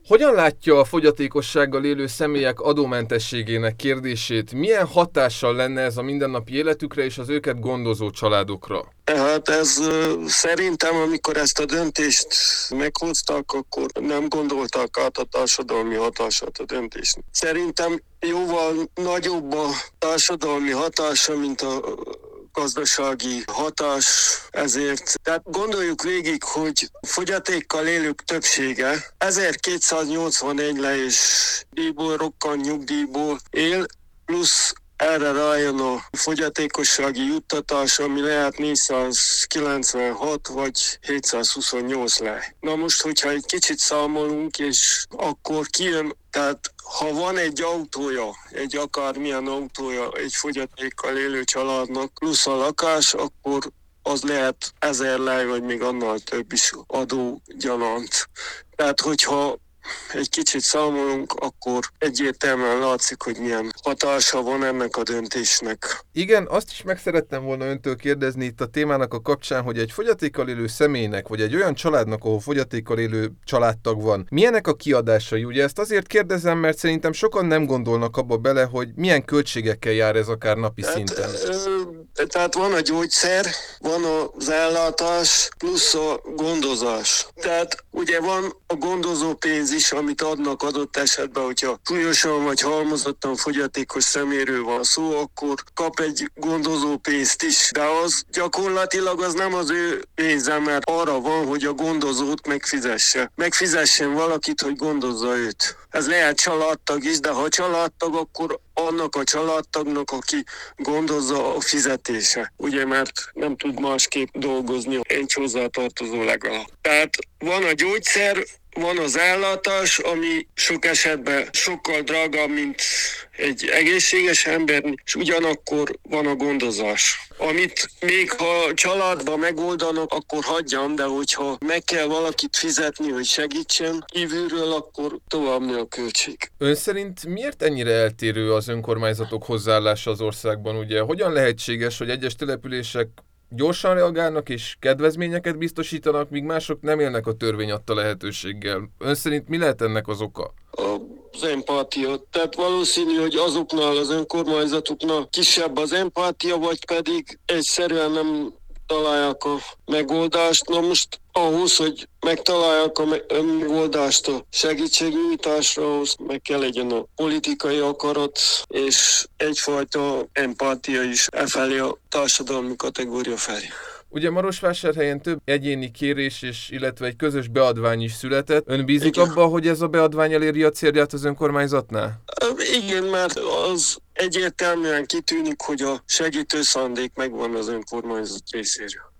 Hogyan látja a fogyatékossággal élő személyek adómentességének kérdését? Milyen hatással lenne ez a mindennapi életükre és az őket gondozó családokra? Hát ez szerintem, amikor ezt a döntést meghoztak, akkor nem gondoltak át a társadalmi hatását a döntésnek. Szerintem jóval nagyobb a társadalmi hatása, mint a gazdasági hatás, ezért. Tehát gondoljuk végig, hogy fogyatékkal élők többsége 1281 leés díjból, rokkant nyugdíjból él, plusz erre rájön a fogyatékossági juttatás, ami lehet 496 vagy 728 le. Na most, hogyha egy kicsit számolunk, és akkor kijön, tehát ha van egy autója, egy akármilyen autója egy fogyatékkal élő családnak, plusz a lakás, akkor az lehet 1000 lej, vagy még annál több is adógyanánt. Tehát, hogyha egy kicsit számolunk, akkor egyértelműen látszik, hogy milyen hatása van ennek a döntésnek. Igen, azt is meg szerettem volna öntől kérdezni itt a témának a kapcsán, hogy egy fogyatékkal élő személynek, vagy egy olyan családnak, ahol fogyatékkal élő családtag van, milyenek a kiadásai? Ugye ezt azért kérdezem, mert szerintem sokan nem gondolnak abba bele, hogy milyen költségekkel jár ez akár napi szinten. Tehát van a gyógyszer, van az ellátás, plusz a gondozás. Tehát ugye van a gondozó pénz is, amit adnak adott esetben, hogyha súlyosan vagy halmozottan fogyatékos szeméről van szó, akkor kap egy gondozó pénzt is. De az gyakorlatilag az nem az ő pénze, mert arra van, hogy a gondozót megfizesse. Megfizessen valakit, hogy gondozza őt. Ez lehet családtag is, de ha családtag, akkor annak a családtagnak, aki gondozza a fizetése. Ugye, mert nem tud másképp dolgozni, egy hozzátartozó legalább. Tehát van a gyógyszer, van az ellátás, ami sok esetben sokkal drágább, mint egy egészséges embernek, és ugyanakkor van a gondozás. Amit még ha családban megoldanak, akkor hagyjam, de hogyha meg kell valakit fizetni, hogy segítsen kívülről, akkor tovább nő a költség. Ön szerint miért ennyire eltérő az önkormányzatok hozzáállása az országban? Ugye hogyan lehetséges, hogy egyes települések gyorsan reagálnak és kedvezményeket biztosítanak, míg mások nem élnek a törvény adta lehetőséggel? Ön szerint mi lehet ennek az oka? Az empátia. Tehát valószínű, hogy azoknál az önkormányzatoknál kisebb az empátia, vagy pedig egyszerűen nem találják a megoldást. Na most ahhoz, hogy megtalálják a megoldást a segítségnyújtásra, ahhoz meg kell legyen a politikai akarat, és egyfajta empátia is felé a társadalmi kategória felé. Ugye Marosvásárhelyen több egyéni kérés illetve egy közös beadvány is született. Ön bízik abba, hogy ez a beadvány eléri a célját az önkormányzatnál? Igen, mert az egyértelműen kitűnik, hogy a segítő szándék megvan az önkormányzat részéről.